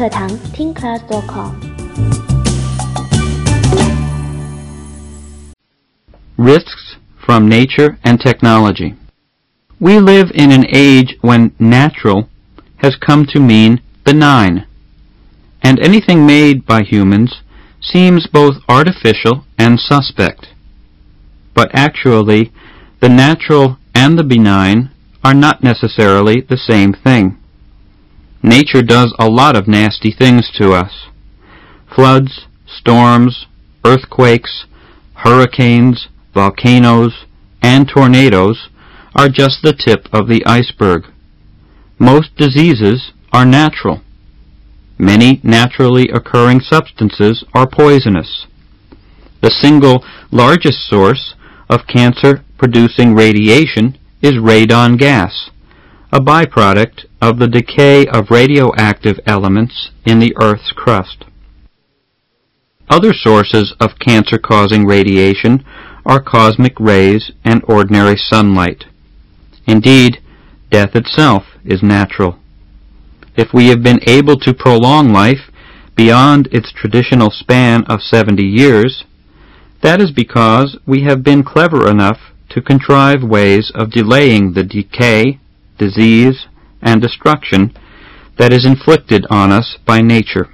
课堂听 class.com。 Risks from nature and technology. We live in an age when natural has come to mean benign, and anything made by humans seems both artificial and suspect. But actually, the natural and the benign are not necessarily the same thing. Nature does a lot of nasty things to us. Floods, storms, earthquakes, hurricanes, volcanoes, and tornadoes are just the tip of the iceberg. Most diseases are natural. Many naturally occurring substances are poisonous. The single largest source of cancer-producing radiation is radon gas, a byproduct of the decay of radioactive elements in the Earth's crust. Other sources of cancer-causing radiation are cosmic rays and ordinary sunlight. Indeed, death itself is natural. If we have been able to prolong life beyond its traditional span of 70 years, that is because we have been clever enough to contrive ways of delaying the decay, disease, and destruction that is inflicted on us by nature.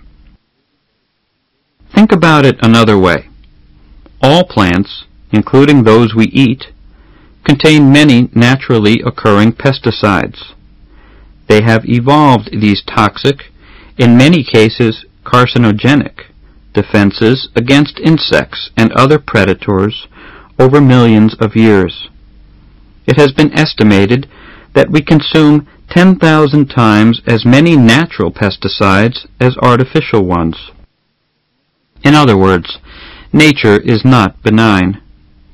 Think about it another way. All plants, including those we eat, contain many naturally occurring pesticides. They have evolved these toxic, in many cases carcinogenic, defenses against insects and other predators over millions of years. It has been estimated that we consume 10,000 times as many natural pesticides as artificial ones. In other words, nature is not benign.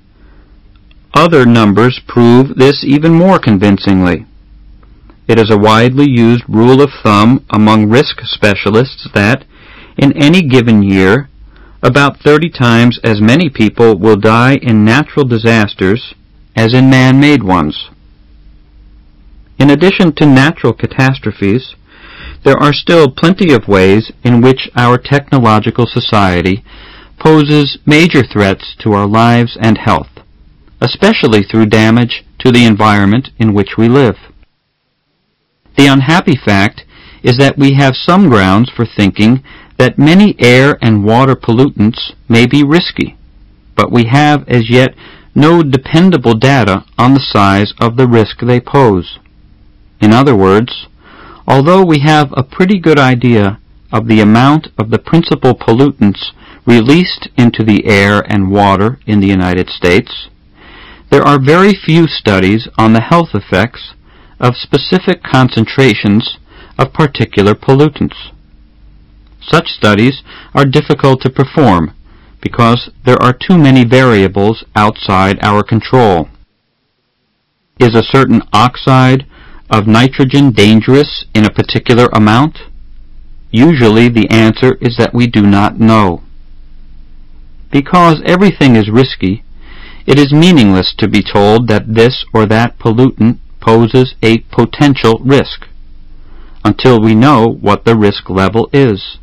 Other numbers prove this even more convincingly. It is a widely used rule of thumb among risk specialists that, in any given year, about 30 times as many people will die in natural disasters as in man-made ones. In addition to natural catastrophes, there are still plenty of ways in which our technological society poses major threats to our lives and health, especially through damage to the environment in which we live. The unhappy fact is that we have some grounds for thinking that many air and water pollutants may be risky, but we have as yet no dependable data on the size of the risk they pose. In other words, although we have a pretty good idea of the amount of the principal pollutants released into the air and water in the United States, there are very few studies on the health effects of specific concentrations of particular pollutants. Such studies are difficult to perform because there are too many variables outside our control. Is a certain oxide of nitrogen dangerous in a particular amount? Usually the answer is that we do not know. Because everything is risky, it is meaningless to be told that this or that pollutant poses a potential risk, until we know what the risk level is.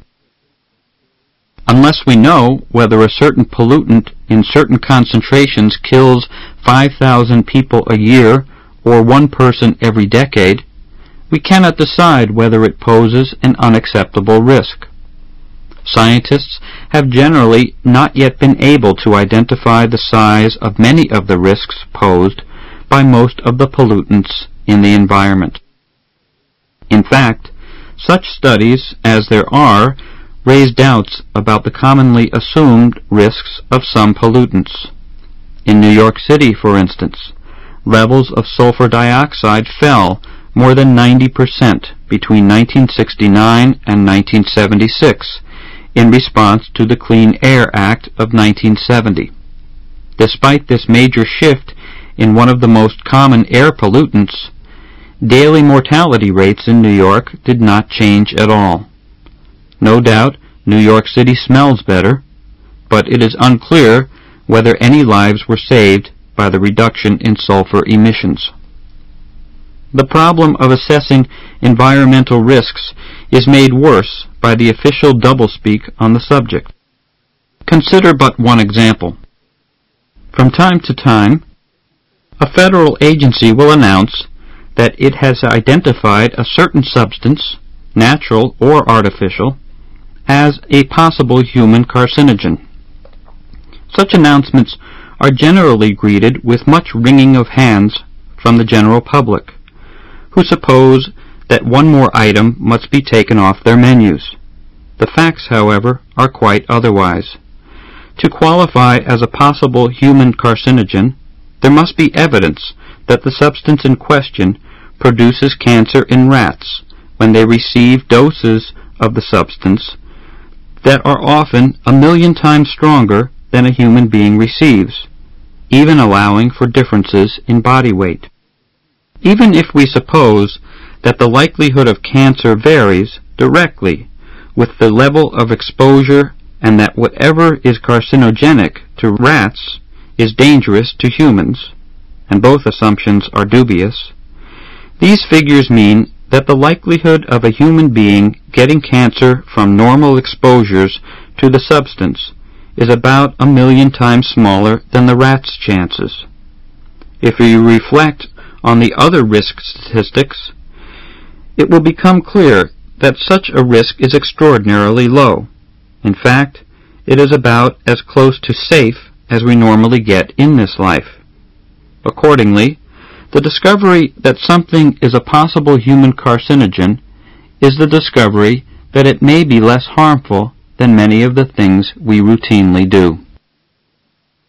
Unless we know whether a certain pollutant in certain concentrations kills 5,000 people a year or one person every decade, we cannot decide whether it poses an unacceptable risk. Scientists have generally not yet been able to identify the size of many of the risks posed by most of the pollutants in the environment. In fact, such studies as there are raise doubts about the commonly assumed risks of some pollutants. In New York City, for instance, levels of sulfur dioxide fell more than 90% between 1969 and 1976 in response to the Clean Air Act of 1970. Despite this major shift in one of the most common air pollutants, daily mortality rates in New York did not change at all. No doubt, New York City smells better, but it is unclear whether any lives were saved by the reduction in sulfur emissions. The problem of assessing environmental risks is made worse by the official doublespeak on the subject. Consider but one example. From time to time, a federal agency will announce that it has identified a certain substance, natural or artificial, as a possible human carcinogen. Such announcements are generally greeted with much wringing of hands from the general public, who suppose that one more item must be taken off their menus. The facts, however, are quite otherwise. To qualify as a possible human carcinogen, there must be evidence that the substance in question produces cancer in rats when they receive doses of the substance that are often 1,000,000 times stronger than a human being receives, even allowing for differences in body weight. Even if we suppose that the likelihood of cancer varies directly with the level of exposure and that whatever is carcinogenic to rats is dangerous to humans, and both assumptions are dubious, these figures mean that the likelihood of a human being getting cancer from normal exposures to the substance is about 1,000,000 times smaller than the rat's chances. If you reflect on the other risk statistics, it will become clear that such a risk is extraordinarily low. In fact, it is about as close to safe as we normally get in this life. Accordingly, the discovery that something is a possible human carcinogen is the discovery that it may be less harmful than many of the things we routinely do.